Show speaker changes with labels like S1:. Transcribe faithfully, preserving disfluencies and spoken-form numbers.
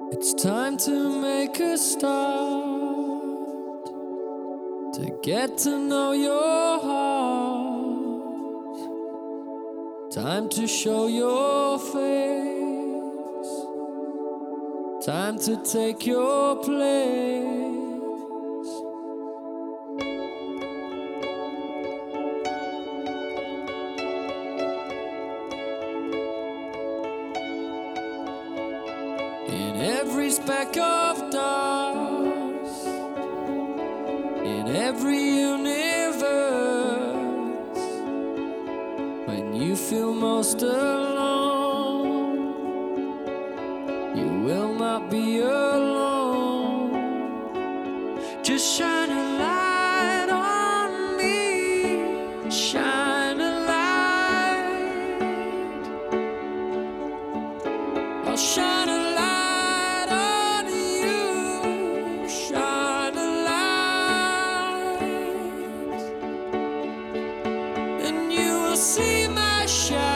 S1: It's time to make a start, to get to know your heart. Time to show your face, time to take your place. In every speck of dust, in every universe, when you feel most alone, you will not be alone. Just shine a light on me, shine a light. I'll shine a light. See my shadow.